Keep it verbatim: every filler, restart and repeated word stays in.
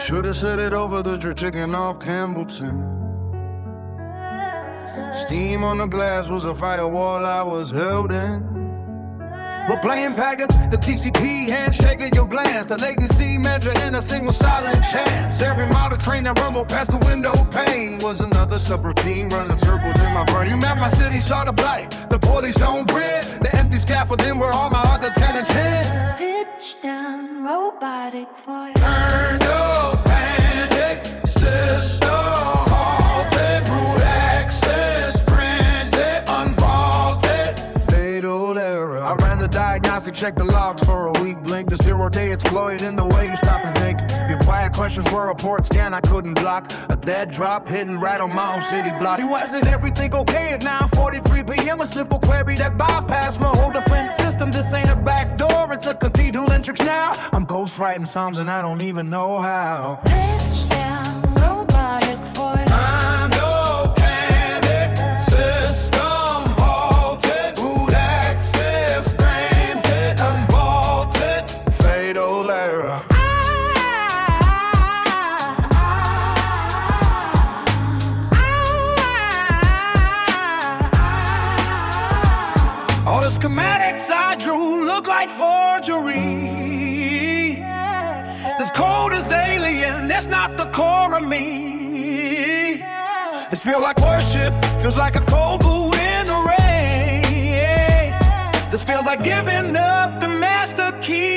Should've said it over the jerk chicken off Campbellton. Steam on the glass was a firewall I was held in. We're playing packets, the T C P handshake at your glance, the latency measure in a single silent chance. Every model train that rumbled past the window pane was another subroutine running circles in my brain. You mapped my city, saw the blight, the police on grid, the empty scaffolding where all my other tenants hid. Pitch down, robotic voice. Turned up, panic, system halted, root access, granted, unvaulted, fatal error. I ran the diagnostic, checked the logs for a week, blink. The zero day exploited in the way you stop and think. Your quiet questions were a port scan I couldn't block. A dead drop hitting right on my own city block. It wasn't everything okay at nine forty-three p.m. A simple query that bypassed my whole defense system. This ain't a back door, it's a cathedral entrance now. I'm ghostwriting songs and I don't even know how. Pitch down, robotic voice. I know panic, system halted, root access granted, unvaulted, fatal error. All the schematics I drew look like forgery. This code is alien, it's not the core of me. This feels like worship, feels like a cold boot in the rain. This feels like giving up the master key.